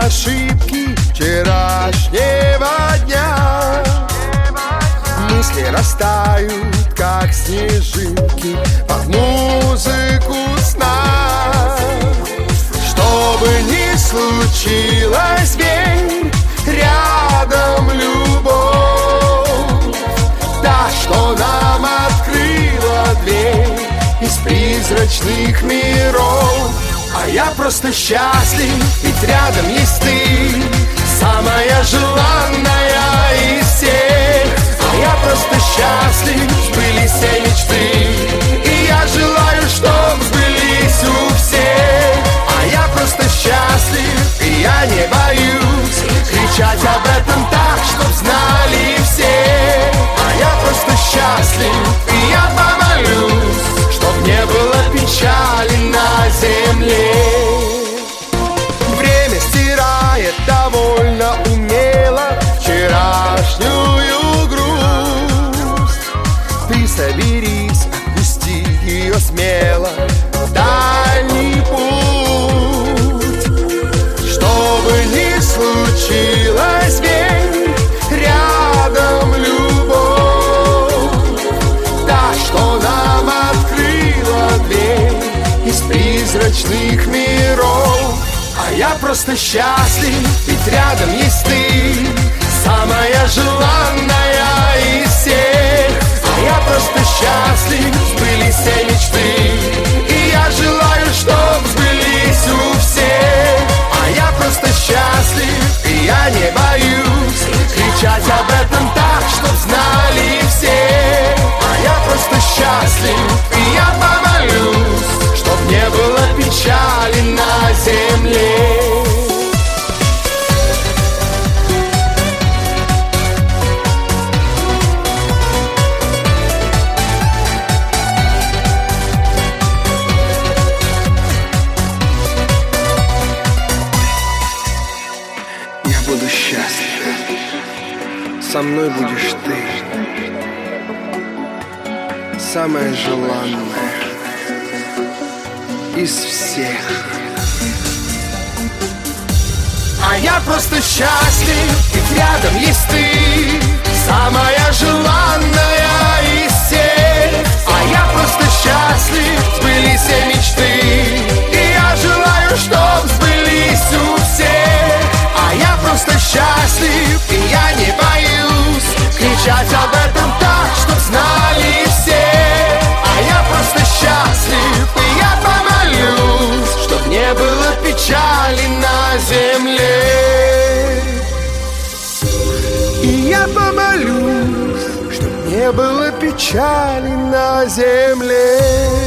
ошибки вчерашнего дня. Мысли растают, как снежинки, под музыку сна. Что бы ни случилось, верь, рядом любовь, та, что нам открыла дверь из призрачных миров. А я просто счастлив, ведь рядом есть ты, самая желанная из всех. А я просто счастлив, сбылись все мечты, и я желаю, чтоб сбылись у всех. А я просто счастлив, и я не боюсь кричать об этом так, чтоб знали все. А я просто счастлив, и я помолюсь, чтоб не было печали на земле. Время стирает довольно умело вчерашнюю грусть. Ты соберись, отпусти ее смело в дальний путь. Что бы ни случилось, верь, рядом любовь, та, что нам открыла дверь из призрачных миров. А я просто счастлив, ведь рядом есть ты, самая желанная из всех. А я просто счастлив, сбылись все мечты, и я желаю, чтоб сбылись у всех. А я просто счастлив, и я не боюсь кричать об этом так, чтоб знали все. А я просто счастлив, и я помолюсь, чтоб не было печали на земле. Я буду счастлив, со мной будешь ты, самая желанная из всех. А я просто счастлив, ведь рядом есть ты, самая желанная из всех. А я просто счастлив, сбылись все мечты, и я желаю, чтоб сбылись у всех. А я просто счастлив, и я не боюсь кричать об этом так, чтоб знали все. А я просто счастлив, и я помолюсь, чтоб не было печали на земле. И я помолюсь, чтоб не было печали на земле.